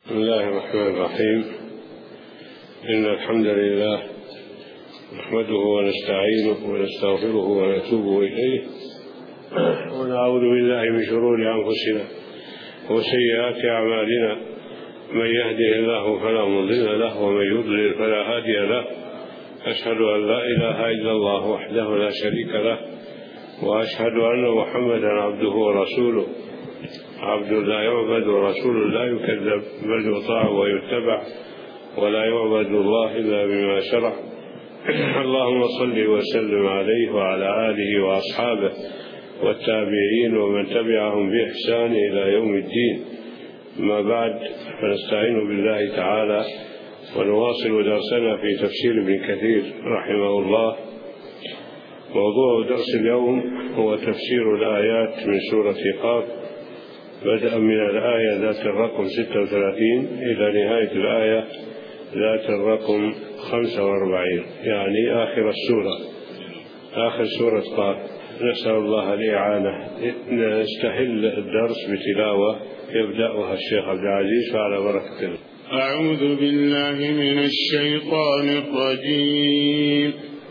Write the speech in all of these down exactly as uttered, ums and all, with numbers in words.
بسم الله الرحمن الرحيم. إن الحمد لله نحمده ونستعينه ونستغفره ونتوب إليه ونعوذ بالله من شرور أنفسنا وسيئات أعمالنا. من يهده الله فلا مضل له ومن يضلل فلا هادي له. أشهد أن لا إله إلا الله وحده لا شريك له، وأشهد أن محمدا عبده ورسوله، عبد لا يعبد ورسول لا يكذب، بل يطاع ويتبع، ولا يعبد الله إلا بما شرع. اللهم صل وسلم عليه وعلى آله وأصحابه والتابعين ومن تبعهم بإحسان إلى يوم الدين. ما بعد، فنستعين بالله تعالى ونواصل درسنا في تفسير ابن كثير رحمه الله. موضوع درس اليوم هو تفسير الآيات من سورة قاف، بدءا من الآية ذات الرقم ستة وثلاثين إلى نهاية الآية ذات الرقم خمسة وأربعين، يعني آخر السورة، آخر سورة قاف. نسأل الله الإعانة. نستهل الدرس بتلاوة يبدأها الشيخ عبد العزيز، فعلى بركة الله. أعوذ بالله من الشيطان الرجيم.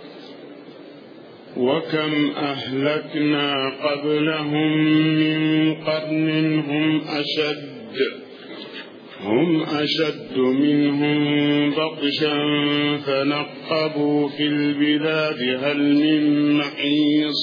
وكم أهلكنا قبلهم من قرن هم أشد هم أشد منهم بطشا فنقبوا في البلاد هل من محيص.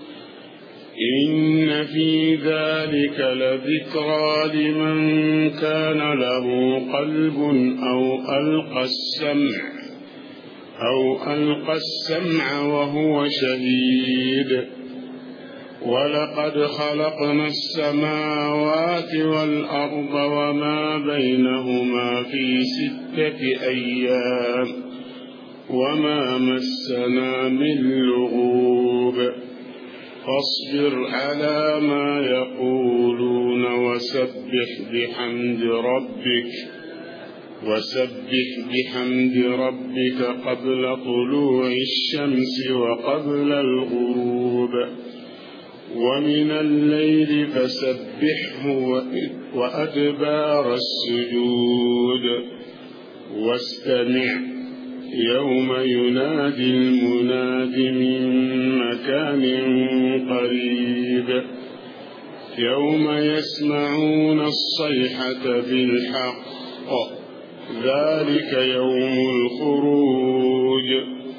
إن في ذلك لذكرى لمن كان له قلب أو ألقى السمع أو ألقى السمع وهو شهيد. ولقد خلقنا السماوات والأرض وما بينهما في ستة أيام وما مسنا من لغوب. فاصبر على ما يقولون وسبح بحمد ربك وسبح بحمد ربك قبل طلوع الشمس وقبل الغروب، ومن الليل فسبحه وأدبار السجود. واستمع يوم ينادي المناد من مكان قريب، يوم يسمعون الصيحة بالحق، ذلك يوم الخروج.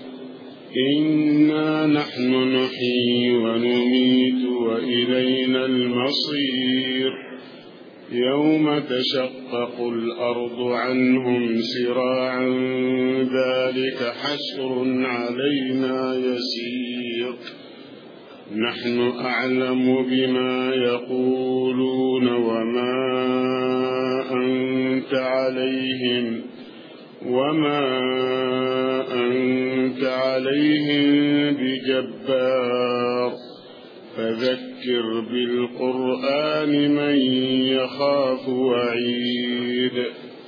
إنا نحن نحيي ونميت وإلينا المصير. يوم تشقق الأرض عنهم سراعا ذلك حشر علينا يسير. نحن أعلم بما يقولون وما أنت عليهم وما أنت عليهم بجبار. فذكر بالقرآن من يخاف وعيد.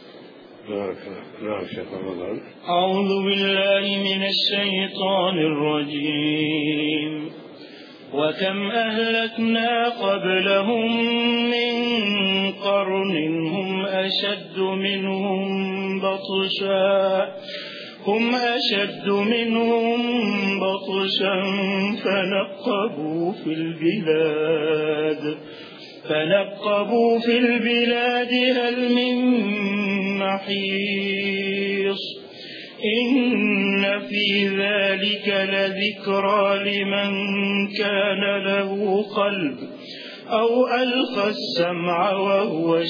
نعم شيخ رمضان. أعوذ بالله من الشيطان الرجيم. وكم أهلكنا قبلهم من قرن هم أشد منهم بطشا هم أشد منهم بطشا فنقبوا في البلاد فنقبوا في البلاد هل من محيص. إن في ذلك لذكرى لمن كان له قلب أو ألقى السمع وهو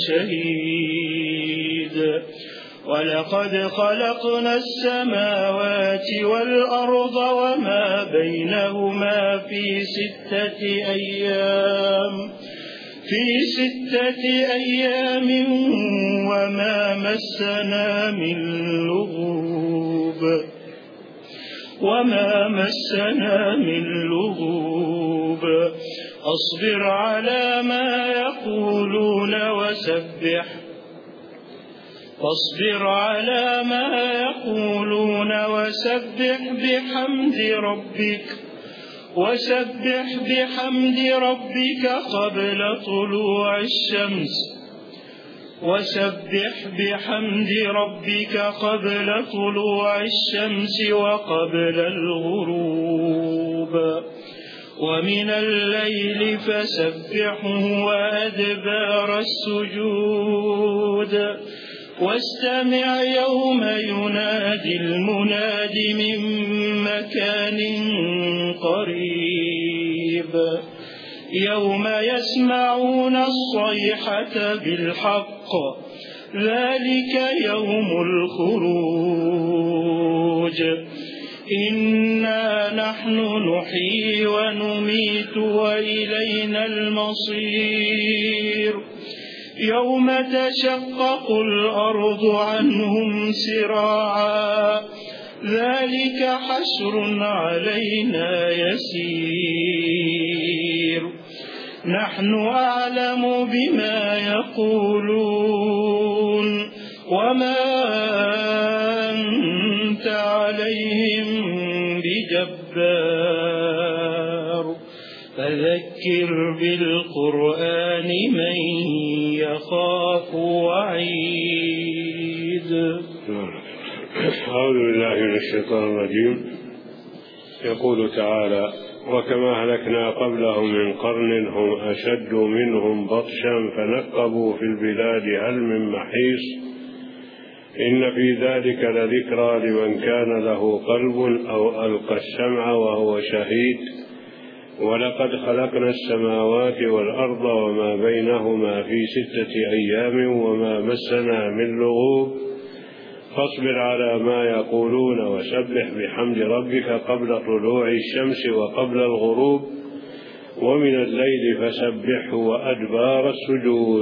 شهيد. ولقد خلقنا السماوات والأرض وما بينهما في ستة أيام في ستة أيام وما مسنا من لغوب وما مسنا من لغوب. أصبر على ما يقولون وسبح فاصبر على ما يقولون وسبح بحمد ربك وسبح بحمد ربك قبل طلوع الشمس وسبح بحمد ربك قبل طلوع الشمس وقبل الغروب ومن الليل فسبحه وأدبار السجود واستمع يوم ينادي المناد من مكان قريب يوم يسمعون الصيحة بالحق ذلك يوم الخروج إنا نحن نحيي ونميت وإلينا المصير يوم تشقق الأرض عنهم سراعا ذلك حشر علينا يسير نحن أعلم بما يقولون وما أنت عليهم بجبار فذكر بالقرآن من يخاف وعيد. أعوذ بالله من الشيطان الرجيم. يقول تعالى: وكما أهلكنا قبلهم من قرن هم أشد منهم بطشا فنقبوا في البلاد هل من محيص إن في ذلك لذكرى لمن كان له قلب أو ألقى السمع وهو شهيد ولقد خلقنا السماوات والأرض وما بينهما في ستة أيام وما مسنا من لغوب فاصبر على ما يقولون وسبح بحمد ربك قبل طلوع الشمس وقبل الغروب ومن الليل فسبحه وأدبار السجود.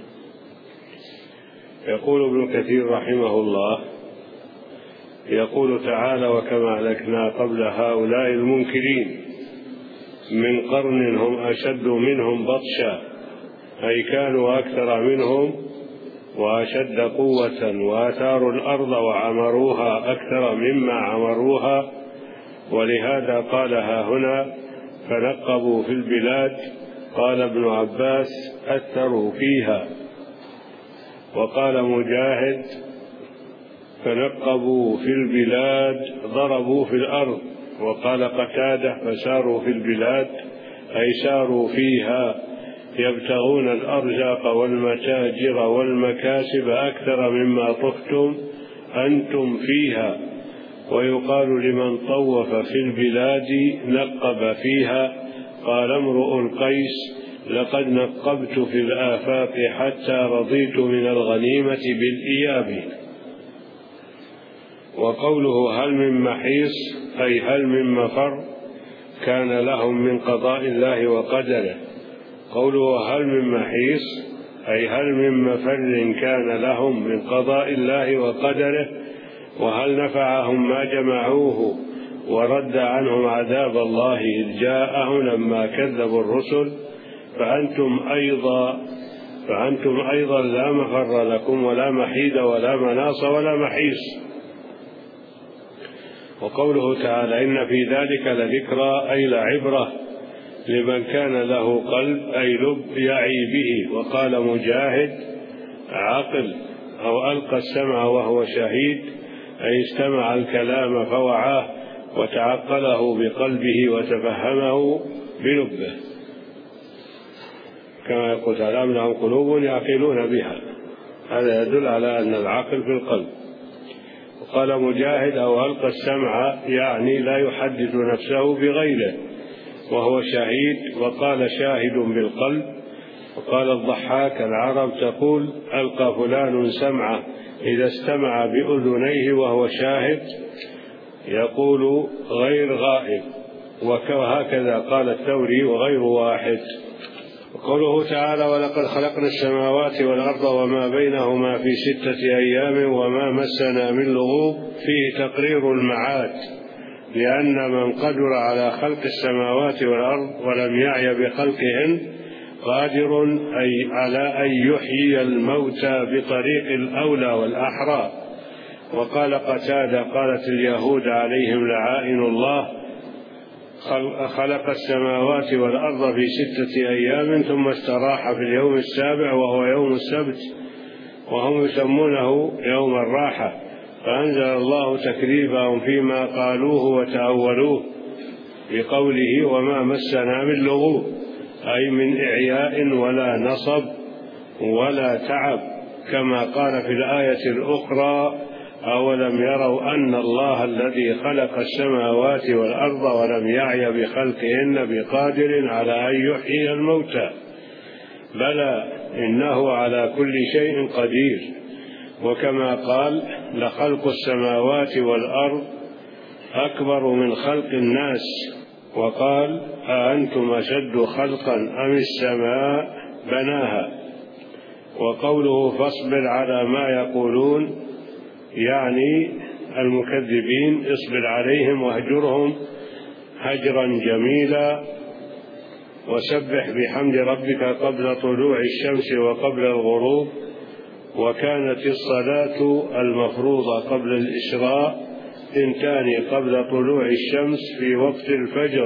يقول ابن كثير رحمه الله: يقول تعالى: وكما أهلكنا قبل هؤلاء المنكرين من قرن هم أشد منهم بطشا، أي كانوا أكثر منهم وأشد قوة وأثاروا الأرض وعمروها أكثر مما عمروها، ولهذا قالها هنا فنقبوا في البلاد. قال ابن عباس: أثروا فيها. وقال مجاهد: فنقبوا في البلاد ضربوا في الأرض. وقال قتادة: فساروا في البلاد أي ساروا فيها يبتغون الأرزاق والمتاجر والمكاسب أكثر مما طفتم أنتم فيها. ويقال لمن طوف في البلاد نقب فيها. قال امرؤ القيس: لقد نقبت في الآفاق حتى رضيت من الغنيمة بالإياب. وقوله هل من محيص أي هل من مفر كان لهم من قضاء الله وقدره. قوله هل من محيص أي هل من مفر كان لهم من قضاء الله وقدره، وهل نفعهم ما جمعوه ورد عنهم عذاب الله إذ جاءهم لما كذبوا الرسل، فأنتم أيضا فأنتم أيضا لا مفر لكم ولا محيد ولا مناص ولا محيص. وقوله تعالى إن في ذلك لذكرى أي لعبرة لمن كان له قلب أي لب يعي به. وقال مجاهد: عقل أو ألقى السمع وهو شهيد أي استمع الكلام فوعاه وتعقله بقلبه وتفهمه بلبه، كما يقول تعالى: أم لهم قلوب يعقلون بها. هذا يدل على أن العقل في القلب. وقال مجاهد: أو ألقى السمع يعني لا يحدث نفسه بغيره وهو شهيد. وقال شاهد بالقلب. وقال الضحاك: العرب تقول ألقى فلان سمعه إذا استمع بأذنيه وهو شاهد، يقول غير غائب. وهكذا قال الثوري وغير واحد. وقوله تعالى: ولقد خلقنا السماوات والأرض وما بينهما في ستة أيام وما مسنا من لغوب، فيه تقرير المعاد، لأن من قدر على خلق السماوات والأرض ولم يعي بخلقهن قادر أي على أن يحيي الموتى بطريق الأولى والأحرى. وقال قتادة: قالت اليهود عليهم لعائن الله: خلق السماوات والأرض في ستة أيام ثم استراح في اليوم السابع وهو يوم السبت، وهم يسمونه يوم الراحة، فأنزل الله تكذيبهم فيما قالوه وتأولوه بقوله وما مسنا من لغوب، أي من إعياء ولا نصب ولا تعب، كما قال في الآية الأخرى أولم يروا أن الله الذي خلق السماوات والأرض ولم يعي بخلقهن بقادر على أن يحيي الموتى بلى إنه على كل شيء قدير. وكما قال لخلق السماوات والأرض أكبر من خلق الناس، وقال أأنتم أشد خلقا أم السماء بناها. وقوله فاصبر على ما يقولون يعني المكذبين، اصبر عليهم واهجرهم هجرا جميلا، وسبح بحمد ربك قبل طلوع الشمس وقبل الغروب. وكانت الصلاة المفروضة قبل الإسراء اثنتان قبل طلوع الشمس في وقت الفجر،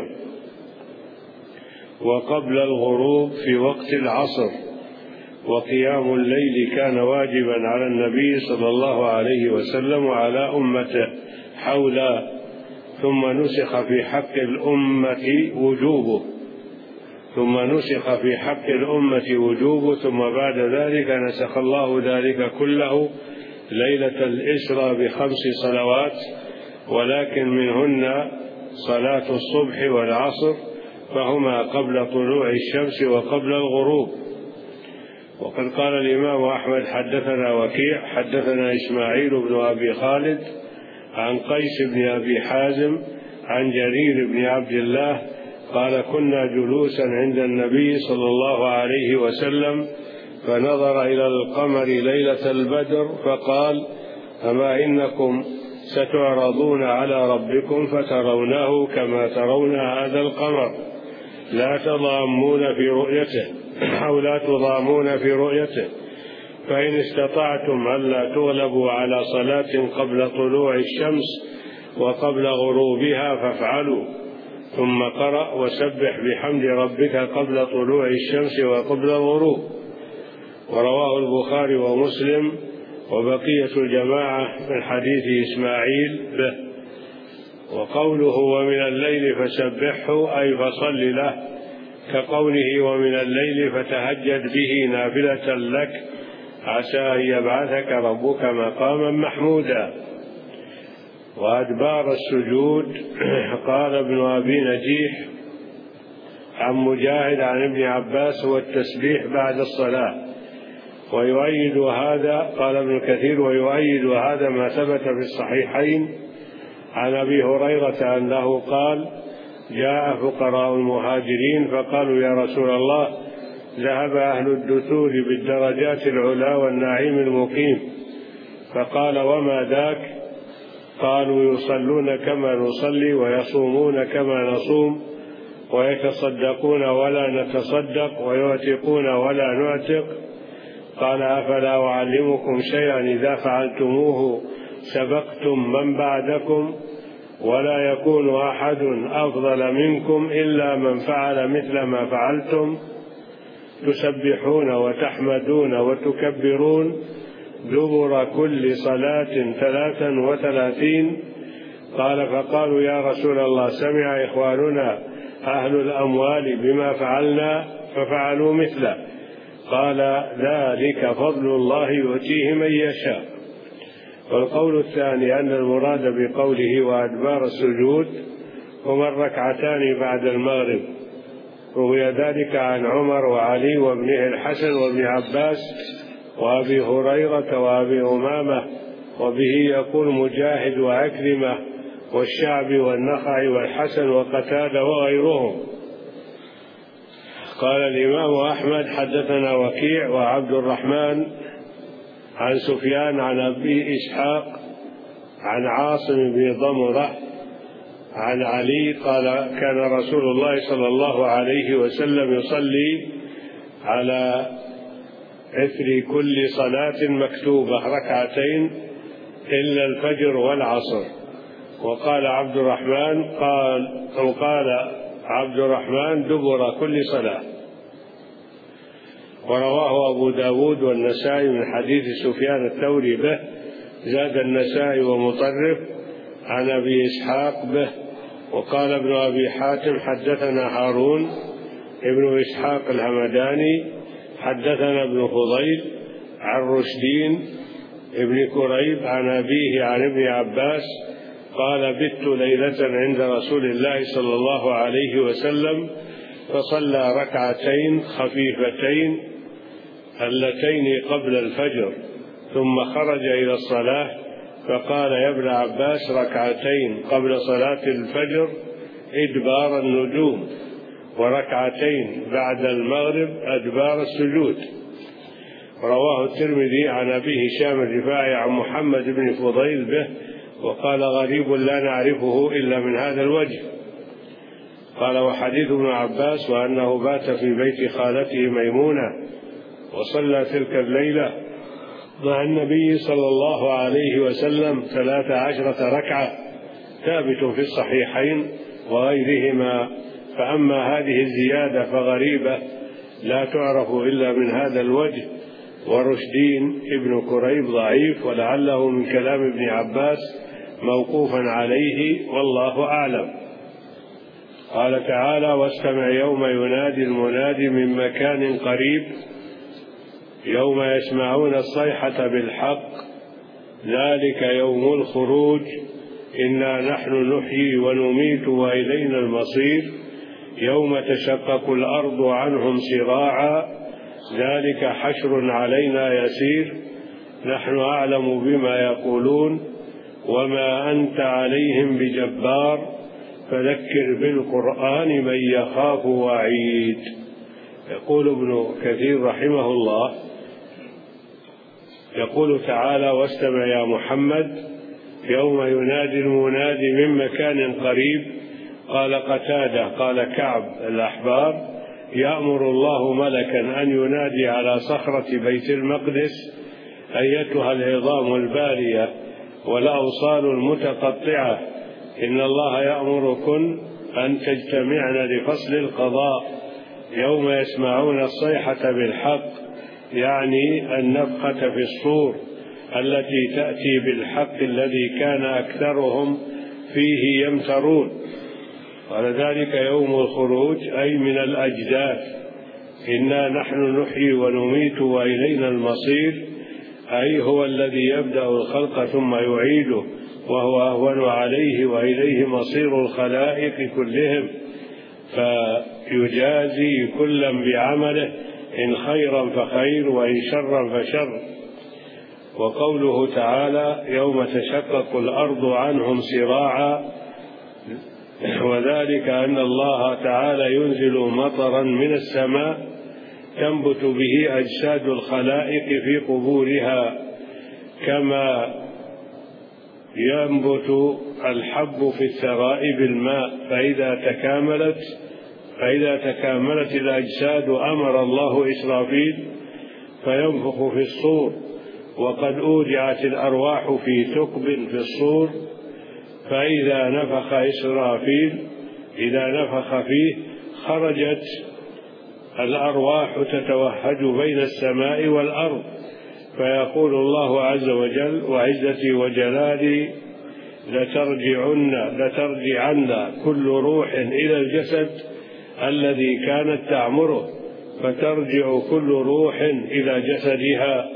وقبل الغروب في وقت العصر. وقيام الليل كان واجبا على النبي صلى الله عليه وسلم وعلى أمته حوله، ثم نسخ في حق الأمة وجوبه ثم نسخ في حق الأمة وجوبه ثم بعد ذلك نسخ الله ذلك كله ليلة الإسراء بخمس صلوات، ولكن منهن صلاة الصبح والعصر، فهما قبل طلوع الشمس وقبل الغروب. وقد قال الإمام أحمد حدثنا وكيع حدثنا إسماعيل بن أبي خالد عن قيس بن أبي حازم عن جرير بن عبد الله قال كنا جلوسا عند النبي صلى الله عليه وسلم فنظر إلى القمر ليلة البدر فقال أما إنكم ستعرضون على ربكم فترونه كما ترون هذا القمر لا تضامون في رؤيته أو لا تضامون في رؤيته، فإن استطعتم ألا تغلبوا على صلاة قبل طلوع الشمس وقبل غروبها فافعلوا. ثم قرأ وسبح بحمد ربك قبل طلوع الشمس وقبل الغروب. ورواه البخاري ومسلم وبقية الجماعة من حديث إسماعيل به. وقوله ومن الليل فسبحه أي فصل له، كقوله ومن الليل فتهجد به نافلة لك عسى أن يبعثك ربك مقاما محمودا. وأدبار السجود قال ابن أبي نجيح عن مجاهد عن ابن عباس هو التسبيح بعد الصلاة. ويؤيد هذا قال ابن كثير ويؤيد هذا ما ثبت في الصحيحين عن أبي هريرة أنه قال جاء فقراء المهاجرين فقالوا يا رسول الله ذهب أهل الدثور بالدرجات العلا والنعيم المقيم، فقال وما ذاك؟ قالوا يصلون كما نصلي ويصومون كما نصوم ويتصدقون ولا نتصدق ويعتقون ولا نعتق. قال أفلا أعلمكم شيئا إذا فعلتموه سبقتم من بعدكم ولا يكون أحد أفضل منكم إلا من فعل مثل ما فعلتم، تسبحون وتحمدون وتكبرون دبر كل صلاة ثلاثا وثلاثين. قال فقالوا يا رسول الله سمع إخواننا أهل الأموال بما فعلنا ففعلوا مثله. قال ذلك فضل الله يؤتيه من يشاء. والقول الثاني أن المراد بقوله وأدبار السجود هما الركعتان بعد المغرب، روي ذلك عن عمر وعلي وابنه الحسن وابن عباس وأبي هريرة وأبي أمامة، وبه يقول مجاهد وعكرمة والشعبي والنخعي والحسن وقتادة وغيرهم. قال الإمام أحمد حدثنا وكيع وعبد الرحمن عن سفيان عن أبي إسحاق عن عاصم بن ضمرة عن علي قال كان رسول الله صلى الله عليه وسلم يصلي على إثر كل صلاة مكتوبة ركعتين إلا الفجر والعصر. وقال عبد الرحمن قال وقال عبد الرحمن دبر كل صلاة. ورواه أبو داود والنسائي من حديث سفيان الثوري به، زاد النسائي ومطرف عن أبي إسحاق به. وقال ابن أبي حاتم حدثنا هارون ابن إسحاق الهمداني حدثنا ابن فضيل عن رشدين ابن كريب عن أبيه عن ابن عباس قال: بت ليلة عند رسول الله صلى الله عليه وسلم فصلى ركعتين خفيفتين اللتين قبل الفجر، ثم خرج إلى الصلاة فقال: يا ابن عباس، ركعتين قبل صلاة الفجر إدبار النجوم، وركعتين بعد المغرب أدبار السجود. رواه الترمذي عن أبي هشام الرفاعي عن محمد بن فضيل به، وقال: غريب لا نعرفه إلا من هذا الوجه. قال: وحديث ابن عباس وأنه بات في بيت خالته ميمونة وصلى تلك الليلة مع النبي صلى الله عليه وسلم ثلاث عشرة ركعة ثابت في الصحيحين وغيرهما. فأما هذه الزيادة فغريبة لا تعرف إلا من هذا الوجه. ورشدين ابن كريب ضعيف، ولعله من كلام ابن عباس موقوفا عليه، والله أعلم. قال تعالى: واستمع يوم ينادي المنادي من مكان قريب يوم يسمعون الصيحة بالحق ذلك يوم الخروج إنا نحن نحيي ونميت وإلينا المصير يوم تشقق الأرض عنهم سراعا ذلك حشر علينا يسير نحن أعلم بما يقولون وما أنت عليهم بجبار فذكر بالقرآن من يخاف وعيد. يقول ابن كثير رحمه الله: يقول تعالى: واستمع يا محمد يوم ينادي المنادي من مكان قريب. قال قتادة قال كعب الأحبار: يأمر الله ملكا أن ينادي على صخرة بيت المقدس: أيتها العظام البالية والأوصال المتقطعة، إن الله يأمركن أن تجتمعن لفصل القضاء يوم يسمعون الصيحة بالحق، يعني النفخة في الصور التي تأتي بالحق الذي كان أكثرهم فيه يمترون. قال: ذلك يوم الخروج أي من الأجداث، إنا نحن نحيي ونميت وإلينا المصير، أي هو الذي يبدأ الخلق ثم يعيده وهو أهون عليه وإليه مصير الخلائق كلهم، فيجازي كلا بعمله إن خيرا فخير وإن شرا فشر. وقوله تعالى: يوم تشقق الأرض عنهم سراعا، وذلك أن الله تعالى ينزل مطرا من السماء تنبت به أجساد الخلائق في قبورها كما ينبت الحب في الثراء بالماء، فإذا تكاملت فإذا تكاملت الأجساد أمر الله إسرافيل فينفخ في الصور، وقد أودعت الأرواح في ثقب في الصور، فإذا نفخ إسرافيل إذا نفخ فيه خرجت الأرواح تتوهج بين السماء والأرض، فيقول الله عز وجل: وعزتي وجلالي لترجعن لترجعن كل روح إلى الجسد الذي كانت تعمره، فترجع كل روح إلى جسدها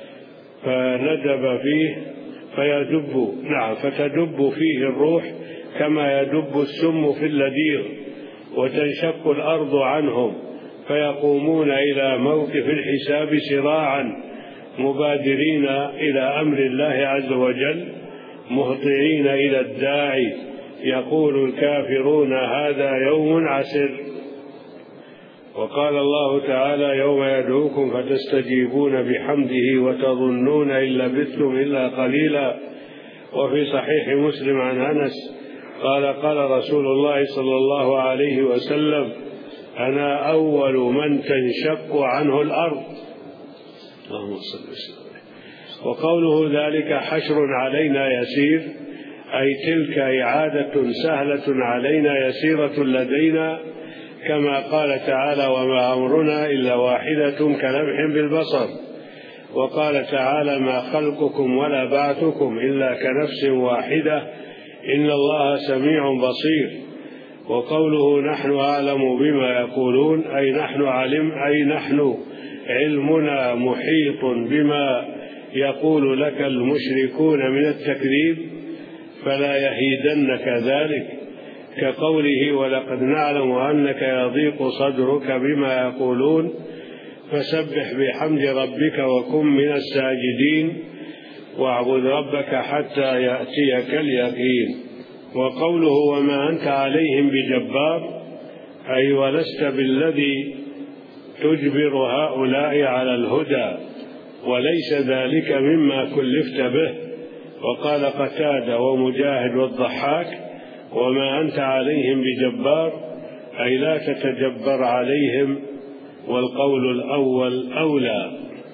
فندب فيه فيدب نعم فتدب فيه الروح كما يدب السم في اللديغ، وتنشق الأرض عنهم فيقومون إلى موقف الحساب سراعا مبادرين إلى أمر الله عز وجل مهطعين إلى الداعي، يقول الكافرون هذا يوم عسر. وقال الله تعالى: يوم يدعوكم فتستجيبون بحمده وتظنون إن لبثتم إلا قليلا. وفي صحيح مسلم عن أنس قال: قال رسول الله صلى الله عليه وسلم: أنا أول من تنشق عنه الأرض. اللهم صل وسلم. وقوله ذلك حشر علينا يسير، أي تلك إعادة سهلة علينا يسيرة لدينا كما قال تعالى وما أمرنا إلا واحدة كلمح بالبصر، وقال تعالى ما خلقكم ولا بعثكم إلا كنفس واحدة إن الله سميع بصير. وقوله نحن أعلم بما يقولون أي نحن علم أي نحن علمنا محيط بما يقول لك المشركون من التكذيب فلا يهيدنك ذلك، كقوله ولقد نعلم أنك يضيق صدرك بما يقولون فسبح بحمد ربك وكن من الساجدين واعبد ربك حتى يأتيك اليقين. وقوله وما أنت عليهم بجبار أي ولست بالذي تجبر هؤلاء على الهدى وليس ذلك مما كلفت به. وقال قتادة ومجاهد والضحاك وما أنت عليهم بجبار أي لا تتجبر عليهم، والقول الأول أولى،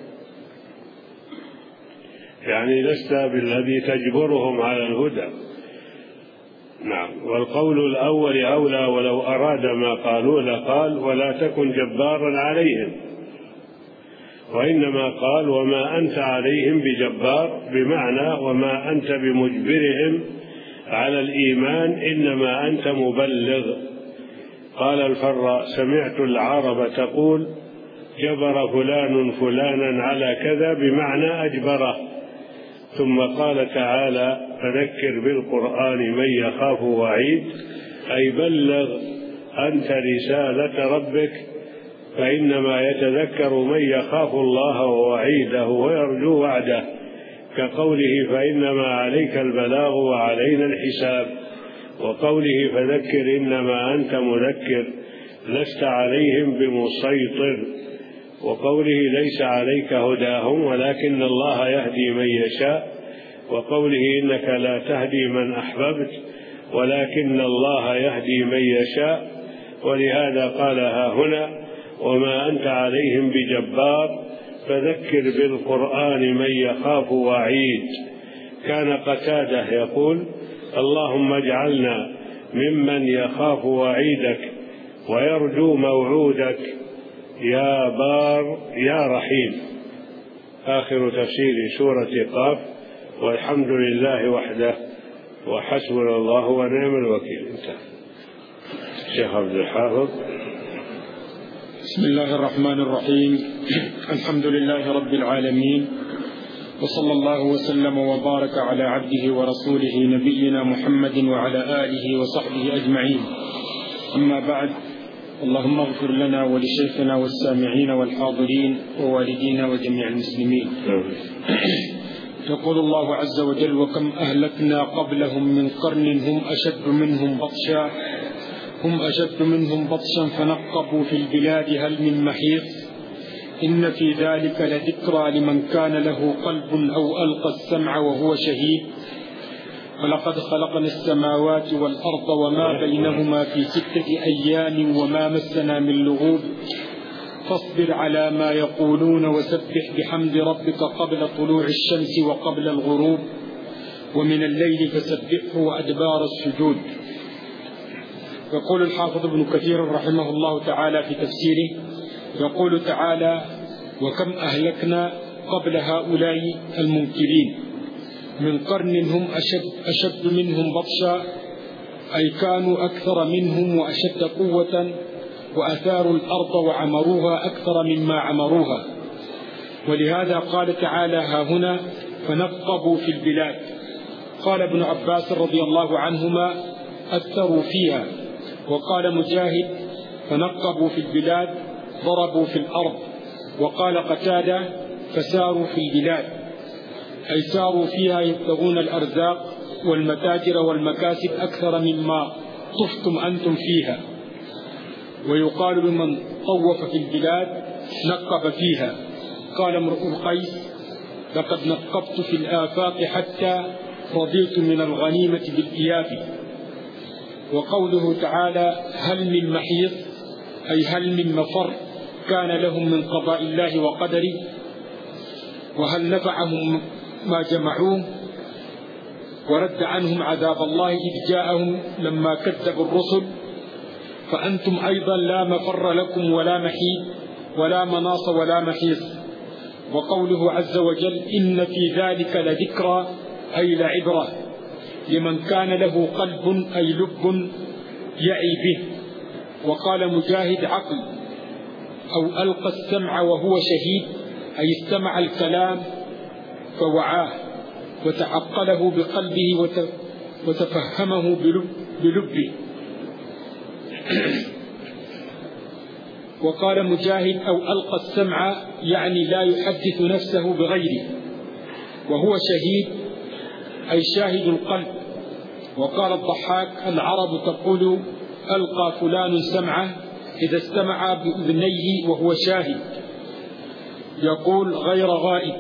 يعني لست بالذي تجبرهم على الهدى. نعم، والقول الأول أولى، ولو أراد ما قالوا لقال ولا تكن جبارا عليهم، وإنما قال وما أنت عليهم بجبار بمعنى وما أنت بمجبرهم على الإيمان إنما أنت مبلغ. قال الفراء سمعت العرب تقول جبر فلان فلانا على كذا بمعنى أجبره. ثم قال تعالى فذكر بالقرآن من يخاف وعيد أي بلغ أنت رسالة ربك، فإنما يتذكر من يخاف الله ووعيده ويرجو وعده، كقوله فإنما عليك البلاغ وعلينا الحساب، وقوله فذكر إنما أنت مذكر لست عليهم بمسيطر، وقوله ليس عليك هداهم ولكن الله يهدي من يشاء، وقوله إنك لا تهدي من أحببت ولكن الله يهدي من يشاء. ولهذا قالها هنا وما أنت عليهم بجبار فذكر بالقرآن من يخاف وعيد. كان قتادة يقول اللهم اجعلنا ممن يخاف وعيدك ويرجو موعودك يا بار يا رحيم. آخر تفسير سورة قاف، والحمد لله وحده وحسبنا الله ونعم الوكيل. انتهى. الشيخ عبد الحافظ. بسم الله الرحمن الرحيم. الحمد لله رب العالمين، وصلى الله وسلم وبارك على عبده ورسوله نبينا محمد وعلى آله وصحبه أجمعين. أما بعد، اللهم اغفر لنا ولشيخنا والسامعين والحاضرين ووالدينا وجميع المسلمين. يقول الله عز وجل وكم أهلكنا قبلهم من قرن هم أشد منهم بطشا هم أشد منهم بطشا فنقبوا في البلاد هل من محيط إن في ذلك لذكرى لمن كان له قلب أو ألقى السمع وهو شهيد. ولقد خلقنا السماوات والأرض وما بينهما في ستة أيام وما مسنا من لغوب فاصبر على ما يقولون وسبح بحمد ربك قبل طلوع الشمس وقبل الغروب ومن الليل فسبحه وأدبار السجود. يقول الحافظ ابن كثير رحمه الله تعالى في تفسيره يقول تعالى وكم أهلكنا قبل هؤلاء المنكرين من قرن هم أشد, أشد منهم بطشا أي كانوا أكثر منهم وأشد قوة وأثاروا الأرض وعمروها أكثر مما عمروها. ولهذا قال تعالى ها هنا فنقبوا في البلاد. قال ابن عباس رضي الله عنهما أثروا فيها. وقال مجاهد فنقبوا في البلاد ضربوا في الأرض. وقال قتادة فساروا في البلاد أي ساروا فيها يبتغون الأرزاق والمتاجر والمكاسب أكثر مما طفتم أنتم فيها. ويقال لمن طوف في البلاد نقب فيها. قال امرؤ القيس لقد نقبت في الآفاق حتى رضيت من الغنيمة بالإياب. وقوله تعالى هل من محيط أي هل من مفر كان لهم من قضاء الله وقدره وهل نفعهم ما جمعوه ورد عنهم عذاب الله إذ جاءهم لما كذبوا الرسل فأنتم أيضا لا مفر لكم ولا محيد ولا مناص ولا محيص. وقوله عز وجل إن في ذلك لذكرى أي لعبرة لمن كان له قلب أي لب يعي به. وقال مجاهد عقل أو ألقى السمع وهو شهيد أي استمع الكلام فوعاه وتعقله بقلبه وتفهمه بلبه. وقال مجاهد أو ألقى السمع يعني لا يحدث نفسه بغيره، وهو شهيد أي شاهد القلب. وقال الضحاك العرب تقول ألقى فلان سمعه إذا استمع بأذنيه وهو شاهد، يقول غير غائب.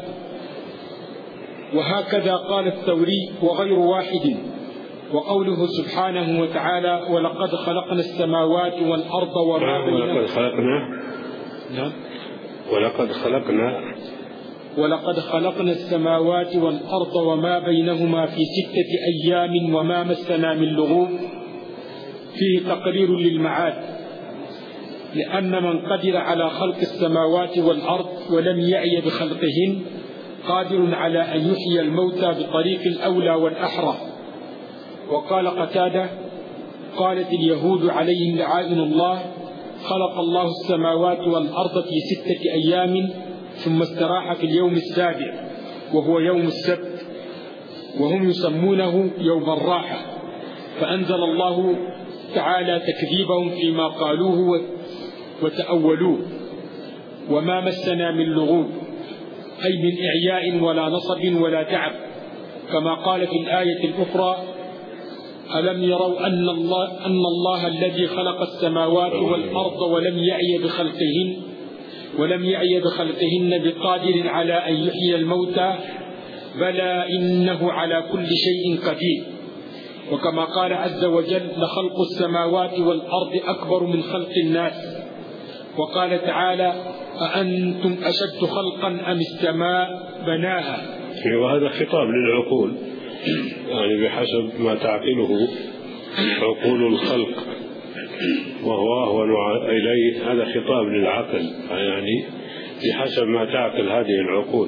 وهكذا قال الثوري وغير واحد. وقوله سبحانه وتعالى ولقد خلقنا السماوات والأرض وما بينهما ولقد خلقنا نعم ولقد خلقنا ولقد خلقنا السماوات والأرض وما بينهما في ستة أيام وما مسنا من لغوب فيه تقرير للمعاد، لأن من قدر على خلق السماوات والأرض ولم يعي بخلقهن قادر على أن يحيي الموتى بطريق الأولى والأحرى. وقال قتادة قالت اليهود عليهم لعائن الله خلق الله السماوات والأرض في ستة أيام ثم استراح في اليوم السابع وهو يوم السبت، وهم يسمونه يوم الراحة. فأنزل الله تعالى تكذيبهم فيما قالوه وتأولوه. وما مسنا من لغوب أي من إعياء ولا نصب ولا تعب، كما قال في الآية الأخرى ألم يروا أن الله, أن الله الذي خلق السماوات والأرض ولم يعي بخلقهن ولم يعي بخلقهن بقادر على أن يحيي الموتى بلى إنه على كل شيء قدير. وكما قال عز وجل لخلق السماوات والأرض أكبر من خلق الناس. وقال تعالى أأنتم أشد خلقا أم السماء بناها. وهذا خطاب للعقول، يعني بحسب ما تعقله عقول الخلق وهو أهون إليه، هذا خطاب للعقل، يعني بحسب ما تعقل هذه العقول.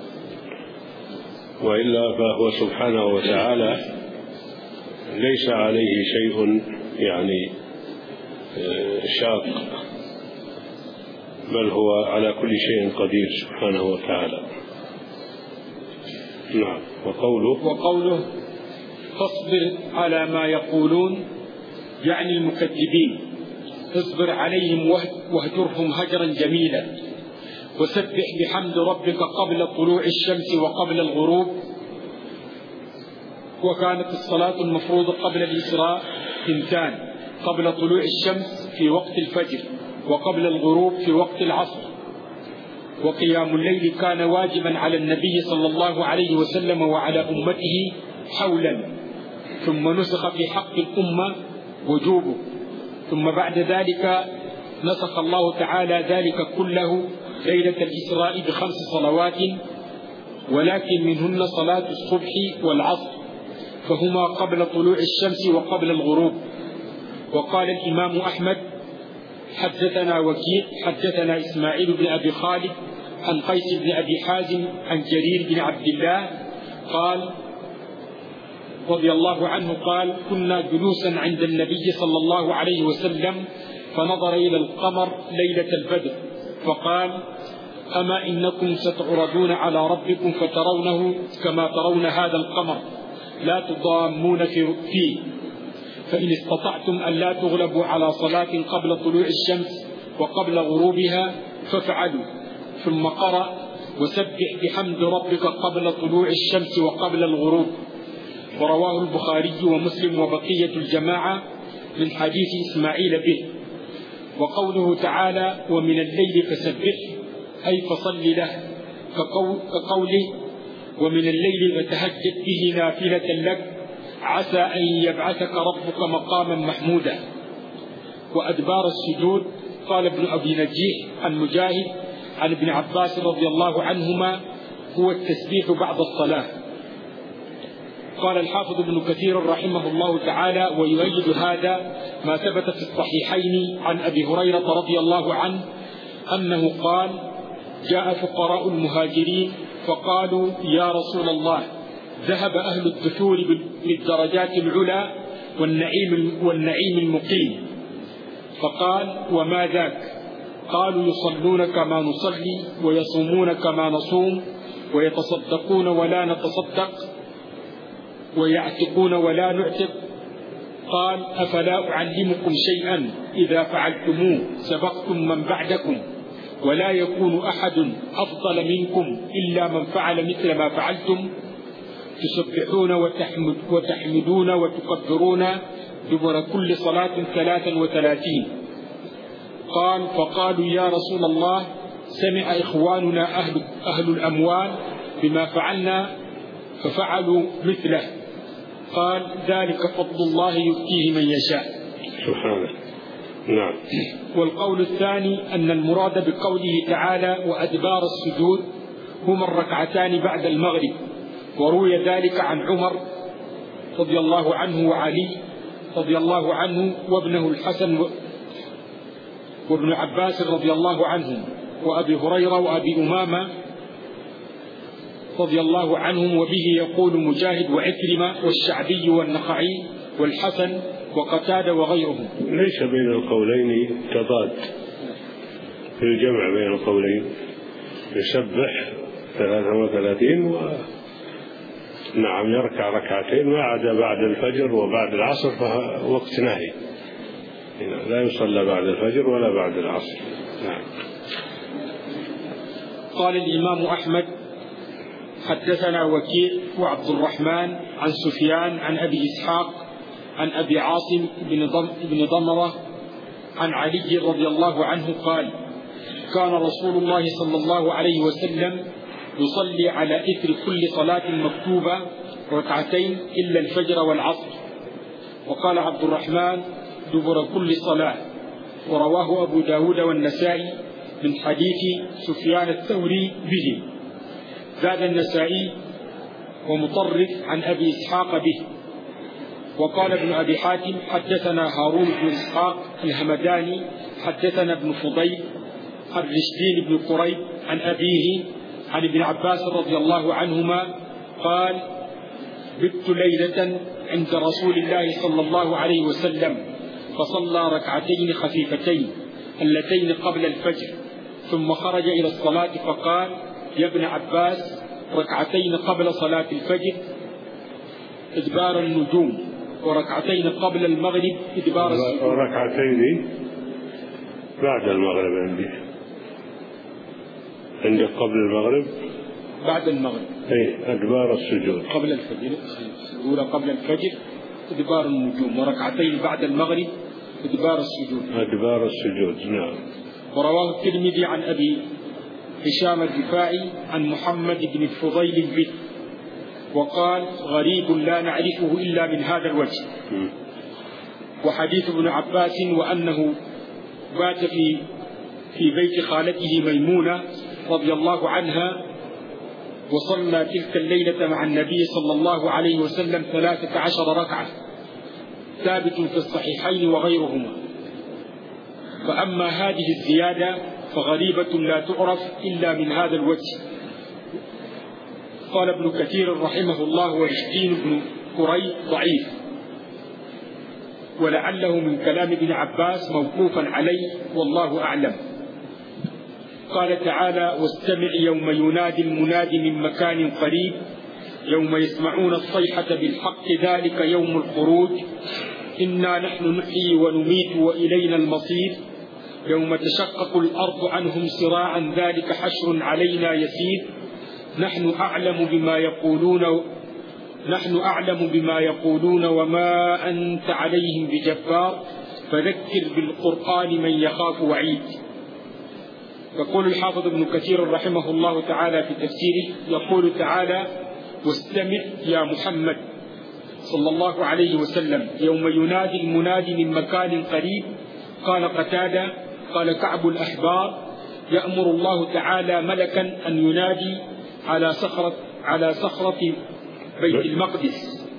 وإلا فهو سبحانه وتعالى ليس عليه شيء يعني شاق، بل هو على كل شيء قدير سبحانه وتعالى. نعم. وقوله وقوله فاصبر على ما يقولون يعني المكذبين، اصبر عليهم واهجرهم هجرا جميلا، وسبح بحمد ربك قبل طلوع الشمس وقبل الغروب. وكانت الصلاة المفروضة قبل الإسراء اثنتان، قبل طلوع الشمس في وقت الفجر وقبل الغروب في وقت العصر. وقيام الليل كان واجبا على النبي صلى الله عليه وسلم وعلى أمته حولا، ثم نسخ في حق الأمة وجوبه، ثم بعد ذلك نسخ الله تعالى ذلك كله ليلة الإسراء بخمس صلوات، ولكن منهن صلاة الصبح والعصر، فهما قبل طلوع الشمس وقبل الغروب. وقال الإمام أحمد حدثنا وكيع حدثنا إسماعيل بن أبي خالد عن قيس بن أبي حازم عن جرير بن عبد الله قال رضي الله عنه قال كنا جلوسا عند النبي صلى الله عليه وسلم فنظر إلى القمر ليلة البدر فقال أما إنكم ستعرضون على ربكم فترونه كما ترون هذا القمر لا تضامون فيه، فإن استطعتم أن لا تغلبوا على صلاة قبل طلوع الشمس وقبل غروبها فافعلوا. ثم قرأ وسبح بحمد ربك قبل طلوع الشمس وقبل الغروب. ورواه البخاري ومسلم وبقية الجماعة من حديث إسماعيل به. وقوله تعالى ومن الليل فسبح أي فصل له، كقوله ومن الليل فتهجد به نافلة لك عسى أن يبعثك ربك مقاما محمودا. وأدبار السجود قال ابن أبي نجيح عن مجاهد عن ابن عباس رضي الله عنهما هو التسبيح بعد الصلاة. قال الحافظ ابن كثير رحمه الله تعالى: ويؤيد هذا ما ثبت في الصحيحين عن أبي هريرة رضي الله عنه أنه قال: جاء فقراء المهاجرين فقالوا: يا رسول الله، ذهب أهل الدثور بالدرجات العلى والنعيم, والنعيم المقيم. فقال: وما ذاك؟ قالوا: يصلون كما نصلي، ويصومون كما نصوم، ويتصدقون ولا نتصدق، ويعتقون ولا نعتق. قال: أفلا أعلمكم شيئا إذا فعلتموه سبقتم من بعدكم، ولا يكون أحد أفضل منكم إلا من فعل مثل ما فعلتم؟ تسبحون وتحمد وتحمدون وتكبرون دبر كل صلاة ثلاثا وثلاثين. قال: فقالوا: يا رسول الله، سمع إخواننا أهل, أهل الأموال بما فعلنا ففعلوا مثله. قال: ذلك فضل الله يؤتيه من يشاء. سبحانه. نعم. والقول الثاني أن المراد بقوله تعالى: وأدبار السجود هما الركعتان بعد المغرب. وروي ذلك عن عمر رضي الله عنه وعلي رضي الله عنه وابنه الحسن وابن عباس رضي الله عنهم وأبي هريرة وأبي أمامة رضي الله عنهم. وبه يقول مجاهد وعكرمة والشعبي والنخعي والحسن وقتادة وغيرهم. ليس بين القولين تضاد في الجمع بين القولين، يسبح ثلاثة وثلاثين و نعم يركع ركعتين ما عدا بعد الفجر وبعد العصر فهو وقت نهي، لا يصلى بعد الفجر ولا بعد العصر. نعم. قال الإمام أحمد: حدثنا وكيع وعبد الرحمن عن سفيان عن أبي إسحاق عن أبي عاصم بن ضمرة عن علي رضي الله عنه قال: كان رسول الله صلى الله عليه وسلم يصلي على إثر كل صلاة مكتوبة ركعتين إلا الفجر والعصر. وقال عبد الرحمن: دبر كل صلاة. ورواه أبو داود والنسائي من حديث سفيان الثوري به. زاد النسائي: ومطرف عن أبي إسحاق به. وقال ابن أبي حاتم: حدثنا هارون بن إسحاق الهمداني حدثنا ابن فضيل عن رشدين بن قريب عن أبيه عن ابن عباس رضي الله عنهما قال: بت ليلة عند رسول الله صلى الله عليه وسلم فصلى ركعتين خفيفتين اللتين قبل الفجر، ثم خرج إلى الصلاة فقال: يا ابن عباس، ركعتين قبل صلاة الفجر إدبار النجوم، وركعتين قبل المغرب إدبار السجود. وركعتين بعد المغرب عندي عندي قبل المغرب بعد المغرب أي أدبار السجود قبل الفجر. الأولى قبل الفجر إدبار النجوم، وركعتين بعد المغرب إدبار السجود. أدبار السجود. نعم. ورواه الترمذي عن أبي هشام الرفاعي عن محمد بن الفضيل به وقال: غريب لا نعرفه إلا من هذا الوجه. م. وحديث ابن عباس وأنه بات في في بيت خالته ميمونة رضي الله عنها وصلى تلك الليلة مع النبي صلى الله عليه وسلم ثلاثة عشر ركعة، ثابت في الصحيحين وغيرهما. فأما هذه الزيادة فغريبة لا تعرف إلا من هذا الوجه. قال ابن كثير رحمه الله: ورشدين بن قريب ضعيف، ولعله من كلام ابن عباس موقوفا عليه والله أعلم. قال تعالى: واستمع يوم ينادي المناد من مكان قريب يوم يسمعون الصيحة بالحق ذلك يوم الخروج إنا نحن نحيي ونميت وإلينا المصير يوم تشقق الأرض عنهم سراعا ذلك حشر علينا يسير نحن أعلم بما يقولون نحن أعلم بما يقولون وما أنت عليهم بجبار فذكر بالقرآن من يخاف وعيد. يقول الحافظ ابن كثير رحمه الله تعالى في تفسيره: يقول تعالى: واستمع يا محمد صلى الله عليه وسلم يوم ينادي المنادي من مكان قريب. قال قتادة: قال كعب الأحبار: يأمر الله تعالى ملكا أن ينادي على صخرة على صخرة بيت المقدس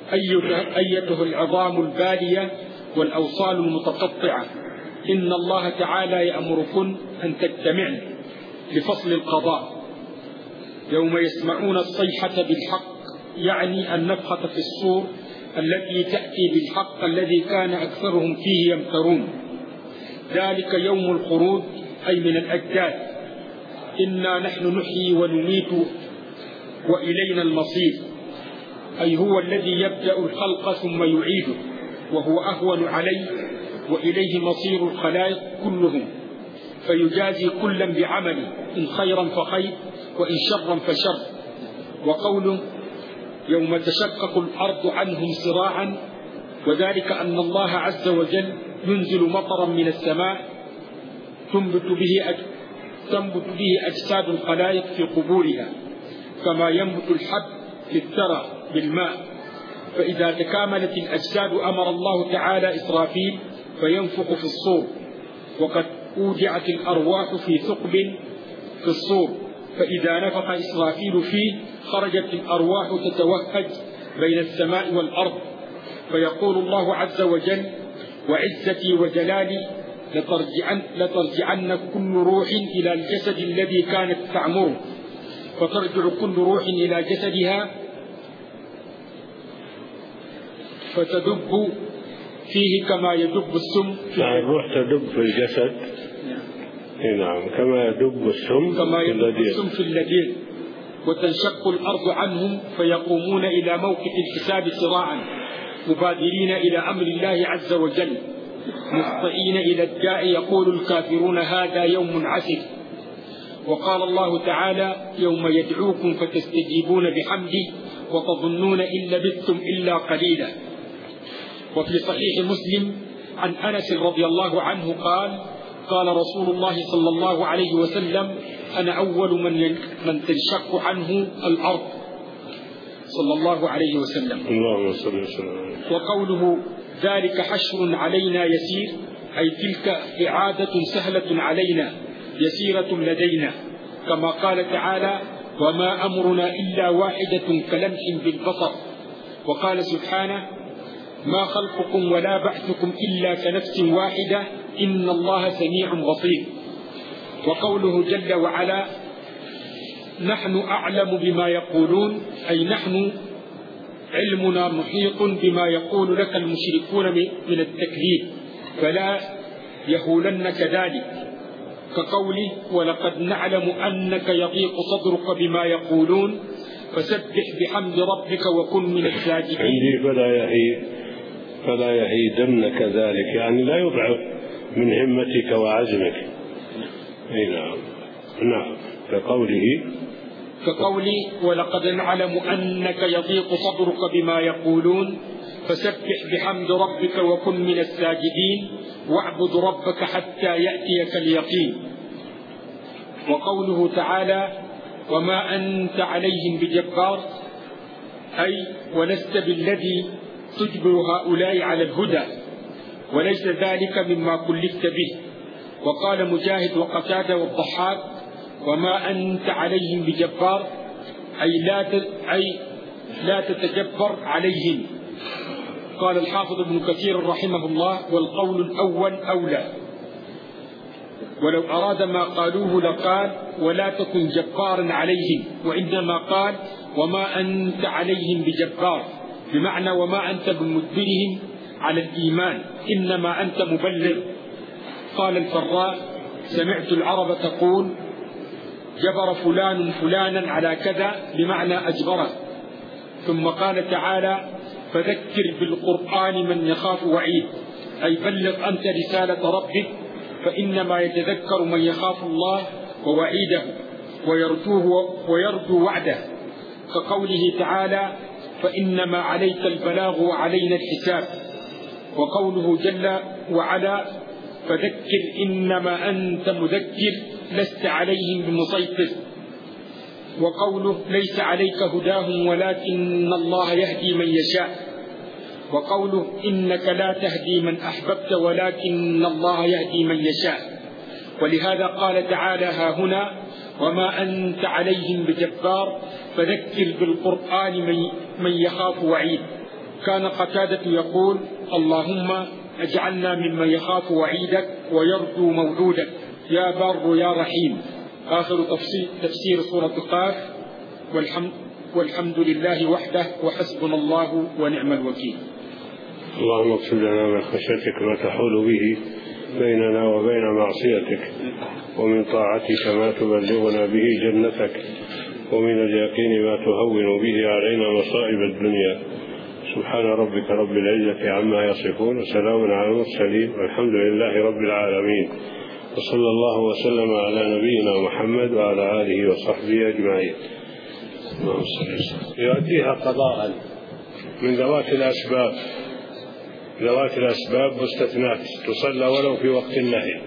أيته العظام البالية والأوصال المتقطعة، إن الله تعالى يأمركن أن تجتمعن لفصل القضاء يوم يسمعون الصيحة بالحق، يعني النفخة في الصور التي تأتي بالحق الذي كان أكثرهم فيه يمترون. ذلك يوم الخروج أي من الأجداد. إنا نحن نحيي ونميت وإلينا المصير، أي هو الذي يبدأ الخلق ثم يعيده وهو أهون عليه، وإليه مصير الخلائق كلهم، فيجازي كلا بعمله، إن خيرا فخير وإن شرا فشر. وقوله يوم تشقق الأرض عنهم سراعا، وذلك أن الله عز وجل ينزل مطرا من السماء تنبت به أج... تنبت به أجساد الخلائق في قبورها، كما ينبت الحب في الثرى بالماء. فإذا تكاملت الأجساد أمر الله تعالى إسرافيل فينفخ في الصور، وقد أودعت الأرواح في ثقب في الصور، فإذا نفخ إسرافيل فيه خرجت الأرواح تتوهج بين السماء والأرض، فيقول الله عز وجل: وعزتي وجلالي لترجعن, لترجعن كل روح إلى الجسد الذي كانت تعمره، فترجع كل روح إلى جسدها فتدب فيه كما يدب السم. نعم، الروح تدب في الجسد. نعم، كما يدب السم كما يدب السم في اللدين. وتنشق الأرض عنهم فيقومون إلى موقف الحساب سراعا، مبادرين إلى أمر الله عز وجل، مهطئين إلى الداء، يقول الكافرون هذا يوم عسر. وقال الله تعالى: يوم يدعوكم فتستجيبون بحمده وتظنون إن لبثتم إلا قليلا. وفي صحيح مسلم عن أنس رضي الله عنه قال: قال رسول الله صلى الله عليه وسلم: أنا أول من من تنشق عنه الأرض، صلى الله عليه وسلم. اللهم صل وسلم. وقوله ذلك حشر علينا يسير، أي تلك إعادة سهلة علينا يسيرة لدينا، كما قال تعالى: وما أمرنا إلا واحدة كلمح بالبصر. وقال سبحانه: ما خلقكم ولا بعثكم إلا كنفس واحدة إن الله سميع بصير. وقوله جل وعلا: نحن أعلم بما يقولون، أي نحن علمنا محيط بما يقول لك المشركون من التكذيب، فلا يهولنك ذلك، كقوله: ولقد نعلم أنك يضيق صدرك بما يقولون فسبح بحمد ربك وكن من الساجدين. عندي فلا يهي فلا يهيدنك ذلك، يعني لا يضعف من همتك وعزمك. أي نعم. نعم. كقوله كقولي: ولقد نعلم أنك يضيق صدرك بما يقولون فسبح بحمد ربك وكن من الساجدين واعبد ربك حتى يأتيك اليقين. وقوله تعالى: وما أنت عليهم بجبار، أي ولست بالذي تجبر هؤلاء على الهدى، وليس ذلك مما كلفت به. وقال مجاهد وقتادة والضحاك: وما أنت عليهم بجبار، أي لا أي لا تتجبر عليهم. قال الحافظ ابن كثير رحمه الله: والقول الأول أولى، ولو أراد ما قالوه لقال: ولا تكن جبارا عليهم، وإنما قال: وما أنت عليهم بجبار، بمعنى وما أنت بمجبرهم على الإيمان، إنما أنت مبلغ. قال الفراء: سمعت العرب تقول: جبر فلان فلانا على كذا، بمعنى أجبره. ثم قال تعالى: فذكر بالقرآن من يخاف وعيد، أي بلغ أنت رسالة ربك، فإنما يتذكر من يخاف الله ووعيده ويرجوه ويرجو وعده، كقوله تعالى: فإنما عليك البلاغ وعلينا الحساب. وقوله جل وعلا: فذكر إنما أنت مذكر لست عليهم بمسيطر. وقوله: ليس عليك هداهم ولكن الله يهدي من يشاء. وقوله: إنك لا تهدي من أحببت ولكن الله يهدي من يشاء. ولهذا قال تعالى ها هنا: وما أنت عليهم بجبار فذكر بالقرآن من يخاف وعيد. كان قتادة يقول: اللهم اجعلنا ممن يخاف وعيدك ويرجو مولودك يا بر يا رحيم. آخر تفسير, تفسير سورة قاف. والحمد, والحمد لله وحده وحسبنا الله ونعم الوكيل. اللهم اكتب لنا من خشيتك ما تحول به بيننا وبين معصيتك، ومن طاعتك ما تبلغنا به جنتك، ومن اليقين ما تهون به علينا مصائب الدنيا. سبحان ربك رب العزة عما يصفون، وسلام على المرسلين، والحمد لله رب العالمين، وصلى الله وسلم على نبينا محمد وعلى آله وصحبه أجمعين. يؤديها قضاء من ذوات الأسباب. ذوات الأسباب مستثنات تصلى ولو في وقت النهي.